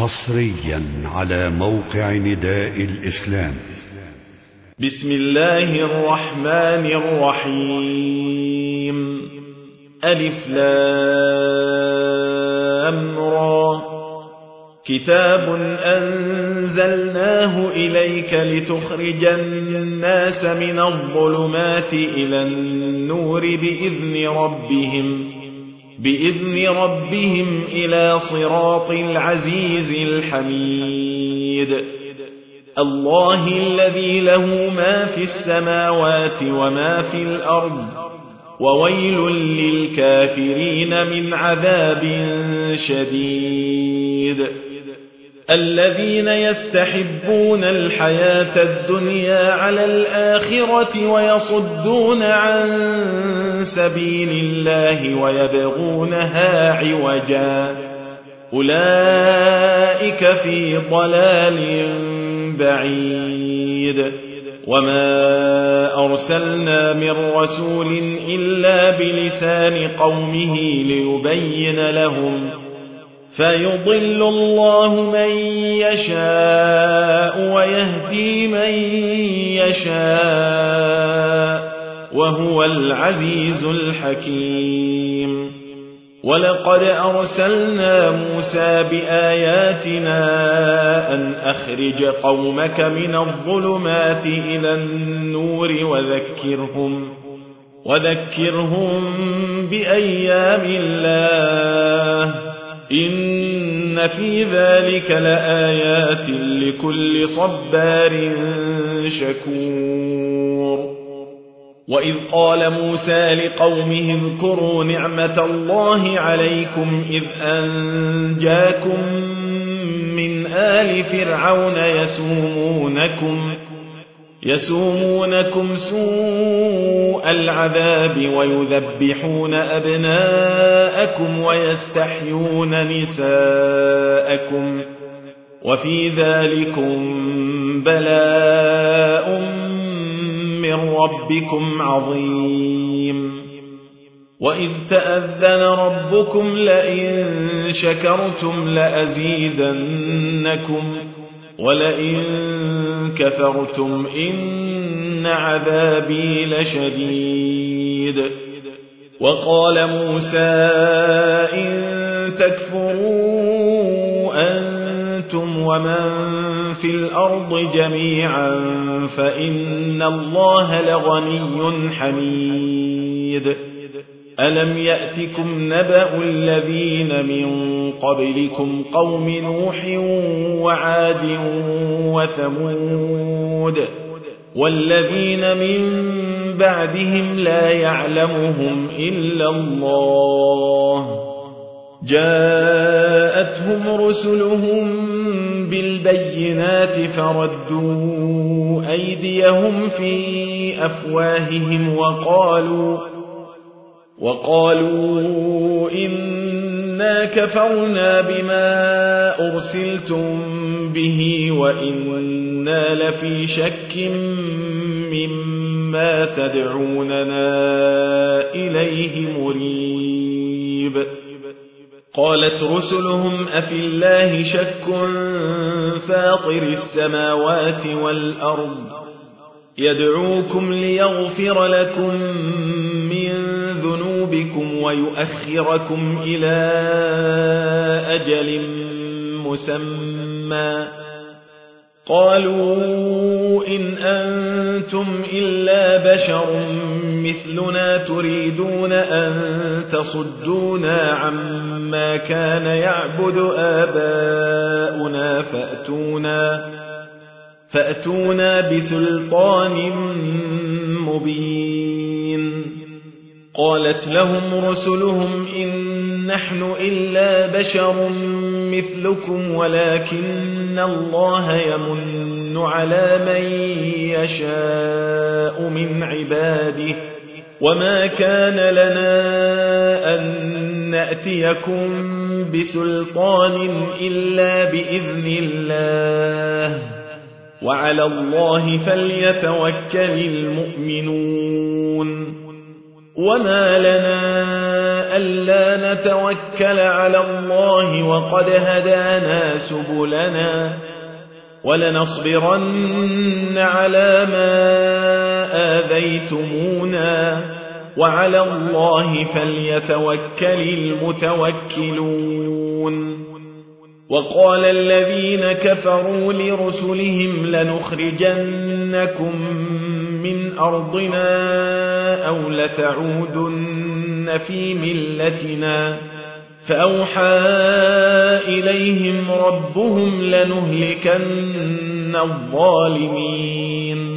حصريا على موقع نداء الإسلام. بسم الله الرحمن الرحيم. ألف لام را. كتاب أنزلناه إليك لتخرج الناس من الظلمات إلى النور بإذن ربهم إلى صراط العزيز الحميد. الله الذي له ما في السماوات وما في الأرض، وويل للكافرين من عذاب شديد. الذين يستحبون الحياة الدنيا على الآخرة ويصدون عن سبيل الله ويبغونها عوجا، أولئك في ضلال بعيد. وما أرسلنا من رسول إلا بلسان قومه ليبين لهم، فيضل الله من يشاء ويهدي من يشاء، وهو العزيز الحكيم. ولقد أرسلنا موسى بآياتنا أن أخرج قومك من الظلمات إلى النور وذكرهم بأيام الله، إن في ذلك لآيات لكل صبار شكور. وإذ قال موسى لقومه اذكروا نعمة الله عليكم إذ أنجاكم من آل فرعون يسومونكم سوء العذاب ويذبحون أبناءكم ويستحيون نساءكم، وفي ذلكم بلاء من ربكم عظيم. وإذ تأذن ربكم لئن شكرتم لأزيدنكم ولئن كفرتم إن عذابي لشديد. وقال موسى إن تكفروا أنتم ومن في الأرض جميعا فإن الله لغني حميد. ألم يأتكم نبأ الذين من قبلكم قوم نوح وعاد وثمود والذين من بعدهم لا يعلمهم إلا الله، جاءتهم رسلهم بالبينات فردوا أيديهم في أفواههم وقالوا إنا كفرنا بما أرسلتم به وإنا لفي شك مما تدعوننا إليه مريب. قالت رسلهم أفي الله شك فاطر السماوات والأرض يدعوكم ليغفر لكم من ذنوبكم ويؤخركم إلى أجل مسمى، قالوا إن أنتم إلا بشر مثلنا تريدون أن تصدونا عما كان يعبد آباؤنا فأتونا بسلطان مبين. قالت لهم رسلهم إن نحن إلا بشر مثلكم ولكن الله يمن على من يشاء من عباده، وما كان لنا أن نأتيكم بسلطان إلا بإذن الله، وعلى الله فليتوكل المؤمنون. وما لنا ألا نتوكل على الله وقد هدانا سبلنا ولنصبرن على ما آذيتمونا وعلى الله فليتوكل المتوكلون وقال الذين كفروا لرسلهم لنخرجنكم من أرضنا أو لتعودن في ملتنا فأوحى إليهم ربهم لنهلكن الظالمين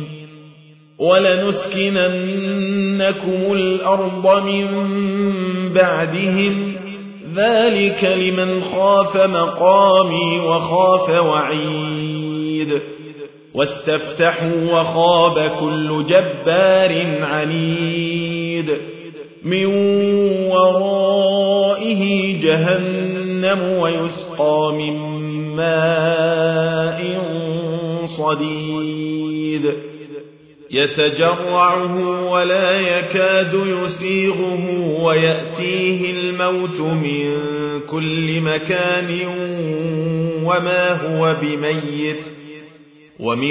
ولنسكننكم الأرض من بعدهم ذلك لمن خاف مقامي وخاف وعيد واستفتحوا وخاب كل جبار عنيد من ورائه جهنم ويسقى من ماء صديد يتجرعه ولا يكاد يسيغه ويأتيه الموت من كل مكان وما هو بميت ومن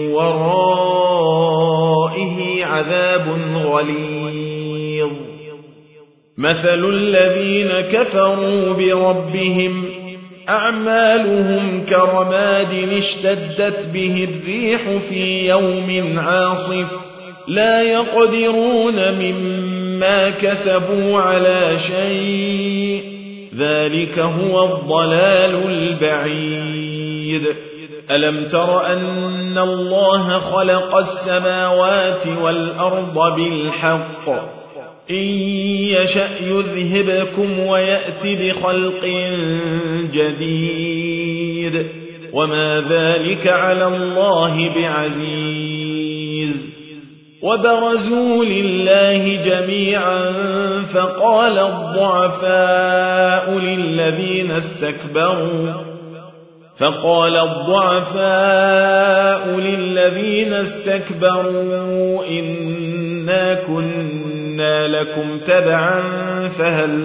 ورائه عذاب غليظ مثل الذين كفروا بربهم أعمالهم كرماد اشتدت به الريح في يوم عاصف لا يقدرون مما كسبوا على شيء ذلك هو الضلال البعيد ألم تر أن الله خلق السماوات والأرض بالحق إن يشأ يذهبكم ويأت بخلق جديد وما ذلك على الله بعزيز وبرزوا لله جميعا فقال الضعفاء للذين استكبروا إنا كنا لكم تبعا فهل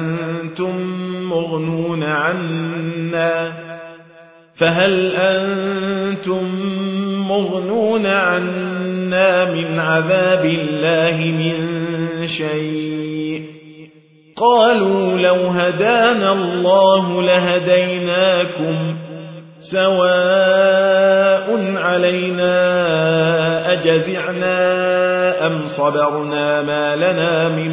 أنتم مغنون عنا من عذاب الله من شيء قالوا لو هدانا الله لهديناكم سواء علينا أجزعنا أم صبرنا ما لنا من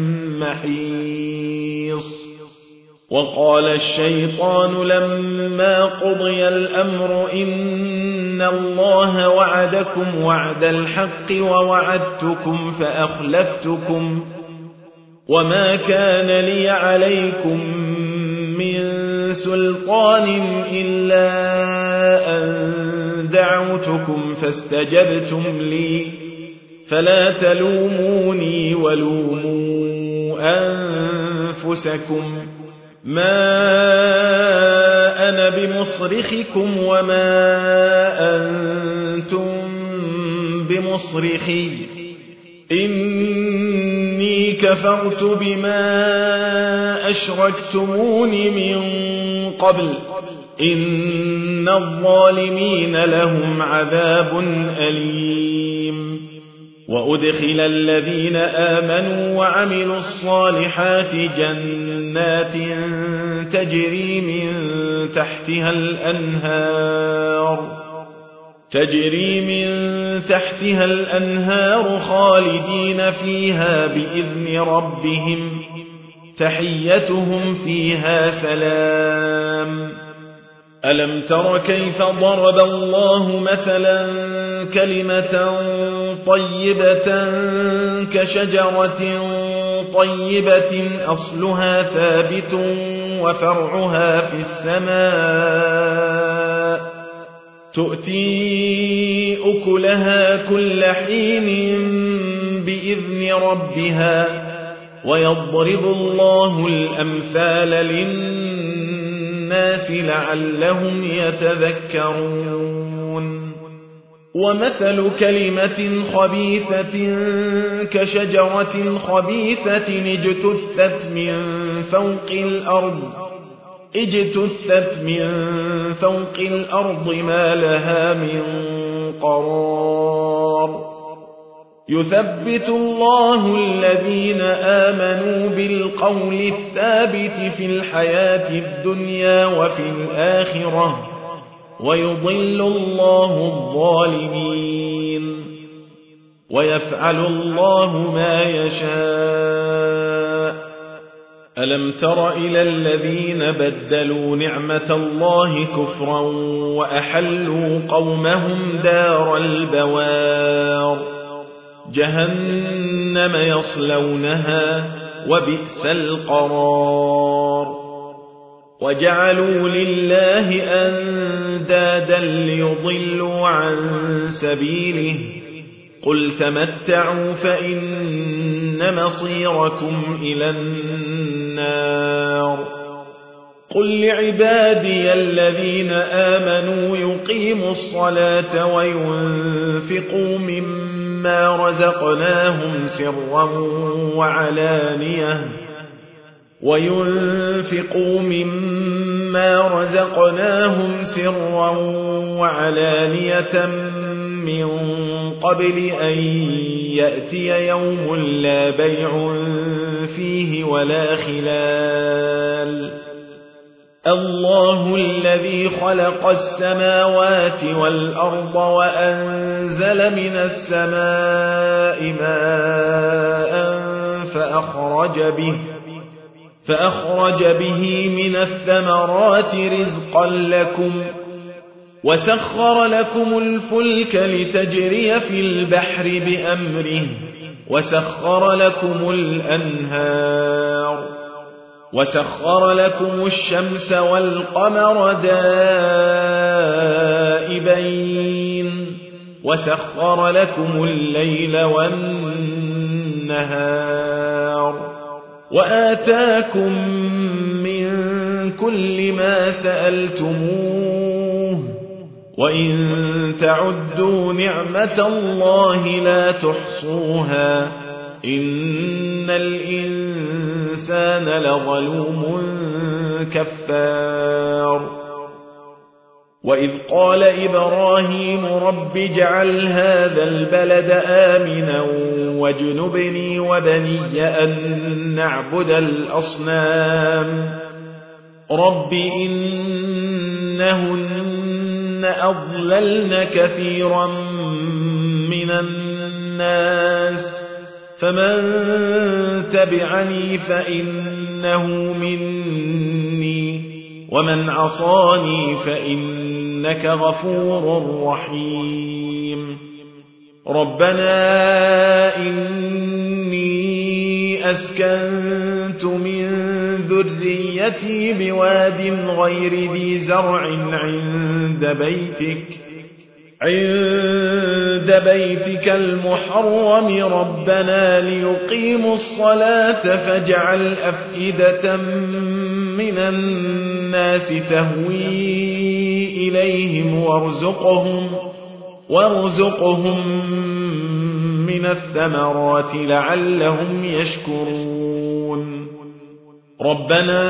محيص وقال الشيطان لما قضي الأمر إن الله وعدكم وعد الحق ووعدتكم فأخلفتكم وما كان لي عليكم من سلطان إلا أن دعوتكم فاستجبتم لي فلا تلوموني ولوموا أنفسكم ما أنا بمصرخكم وما أنتم بمصرخي إني كفرت بما أشركتمون من قبل إن الظالمين لهم عذاب أليم وأدخل الذين آمنوا وعملوا الصالحات جنات تجري من تحتها الأنهار خالدين فيها بإذن ربهم تحيتهم فيها سلام ألم تر كيف ضرب الله مثلا كلمة طيبة كشجرة طيبة أصلها ثابت وفرعها في السماء تؤتي أكلها كل حين بإذن ربها ويضرب الله الأمثال للناس لعلهم يتذكرون ومثل كلمة خبيثة كشجرة خبيثة اجتثت من فوق الأرض ما لها من قرار يثبت الله الذين آمنوا بالقول الثابت في الحياة الدنيا وفي الآخرة ويضل الله الظالمين ويفعل الله ما يشاء ألم تر إلى الذين بدلوا نعمة الله كفرا وأحلوا قومهم دار البوار جهنم يصلونها وبئس القرار وجعلوا لله أندادا ليضلوا عن سبيله قل تمتعوا فإن مصيركم إلى النار قل لعبادي الذين آمنوا يقيموا الصلاة وينفقوا مما رزقناهم سرا وعلانية من قبل أن يأتي يوم لا بيع فيه ولا خلال الله الذي خلق السماوات والأرض وأنزل من السماء ماء فأخرج به من الثمرات رزقا لكم وسخر لكم الفلك لتجري في البحر بأمره وسخر لكم الأنهار وسخر لكم الشمس والقمر دائبين وسخر لكم الليل والنهار وآتاكم من كل ما سألتموه وإن تعدوا نعمة الله لا تحصوها إن الإنسان لظلوم كفار وإذ قال إبراهيم رب اجعل هذا البلد آمنا واجنبني وبني أن نعبد الأصنام رب إنهن أضللن كثيرا من الناس فمن تبعني فإنه مني ومن عصاني فإنك غفور رحيم ربنا إني أسكنت من ذريتي بواد غير ذي زرع عند بيتك المحرم ربنا ليقيموا الصلاة فاجعل أفئدة من الناس تهوي إليهم وارزقهم من الثمرات لعلهم يشكرون ربنا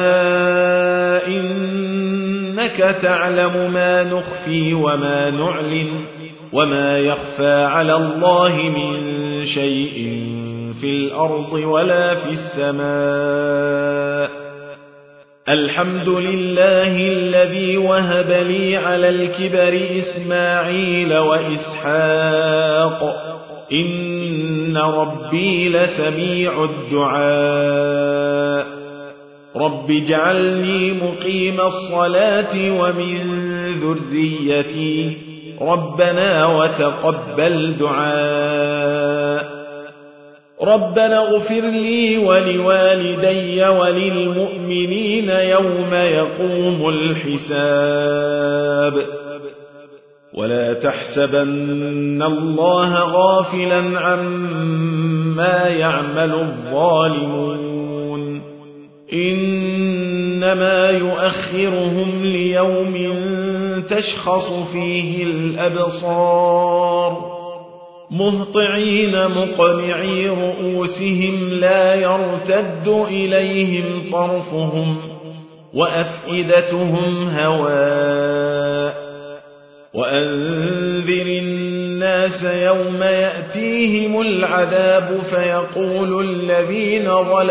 إنك تعلم ما نخفي وما نعلن وما يخفى على الله من شيء في الأرض ولا في السماء الحمد لله الذي وهب لي على الكبر إسماعيل وإسحاق إن ربي لسميع الدعاء رب اجعلني مقيم الصلاة ومن ذريتي ربنا وتقبل دعاء ربنا اغفر لي ولوالدي وللمؤمنين يوم يقوم الحساب ولا تحسبن الله غافلا عما يعمل الظالمون إنما يؤخرهم ليوم تشخص فيه الأبصار مهطعين مقنعي رؤوسهم لا يرتد إليهم طرفهم وأفئدتهم هواء وأنذر الناس يوم يأتيهم العذاب فيقول الذين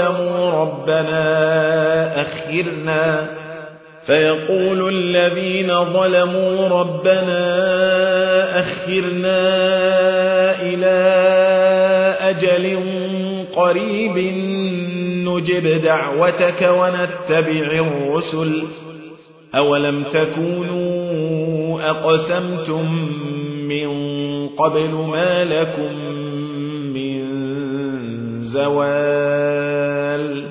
ظلموا ربنا أخرنا إلى أجل قريب نجب دعوتك ونتبع الرسل أولم تكونوا أقسمتم من قبل ما لكم من زوال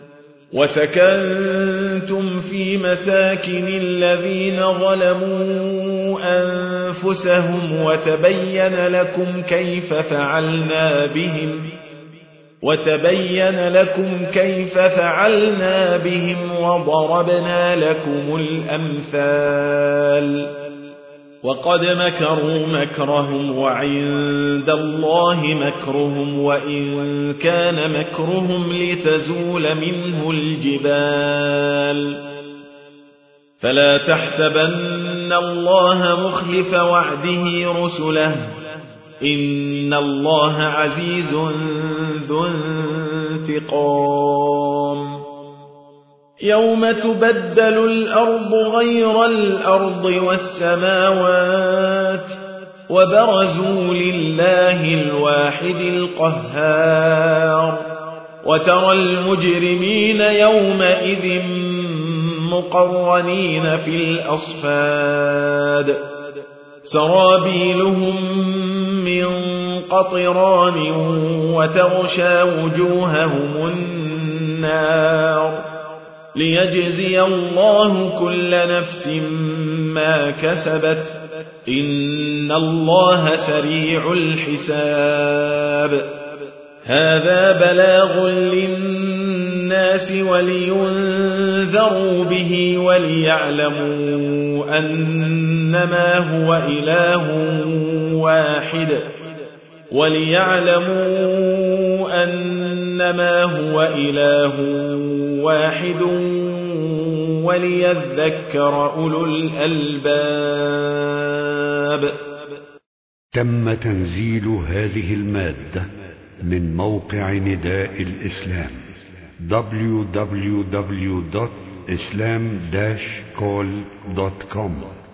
وسكنتم في مساكن الذين ظلموا أنفسهم وتبين لكم كيف فعلنا بهم وضربنا لكم الأمثال وقد مكروا مكرهم وعند الله مكرهم وإن كان مكرهم لتزول منه الجبال فلا تحسبن الله مخلف وعده رسله إن الله عزيز ذو انتقام يوم تبدل الأرض غير الأرض والسماوات وبرزوا لله الواحد القهار وترى المجرمين يومئذ مقرنين في الأصفاد سرابيلهم من قطران وتغشى وجوههم النار ليجزي الله كل نفس ما كسبت إن الله سريع الحساب هذا بلاغ للناس ولينذروا به وليعلموا أنما هو إله واحد وليذكر أولو الألباب. تم تنزيل هذه المادة من موقع نداء الإسلام www.islam-call.com